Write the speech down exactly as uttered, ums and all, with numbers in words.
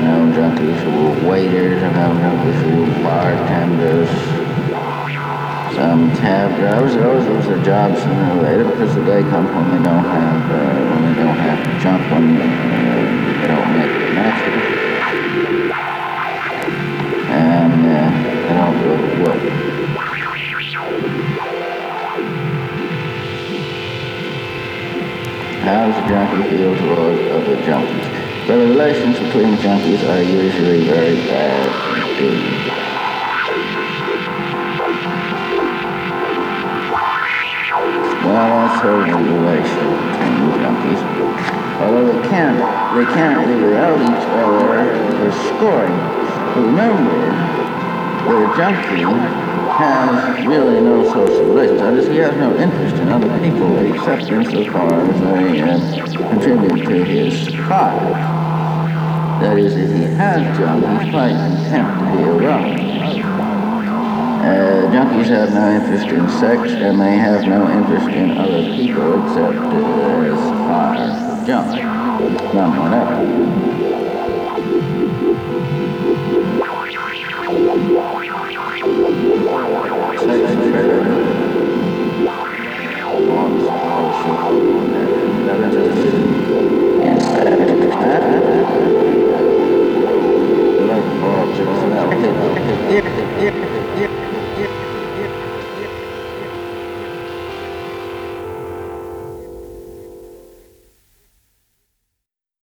known junkies who were waiters. I've known junkies who were bartenders. Some cab drivers. Those those are jobs sooner or later because the day comes when they don't have uh, when they don't have junk when uh, they don't make it natural, and uh, they don't go to work. How does a junkie feel towards other junkies? Well, the relations between junkies are usually very bad indeed. Well, that's sort of the relation between junkies. Although they can't, they can't live without each other for scoring. But remember that a junkie has really no social relations. That is, he has no interest in other people except insofar as they uh, contribute to his cause. That is, if he has junk, he's quite content to be alone. Uh, junkies have no interest in sex, and they have no interest in other people except uh, as far as junk. None whatever. Sex is better than wants, also, and that is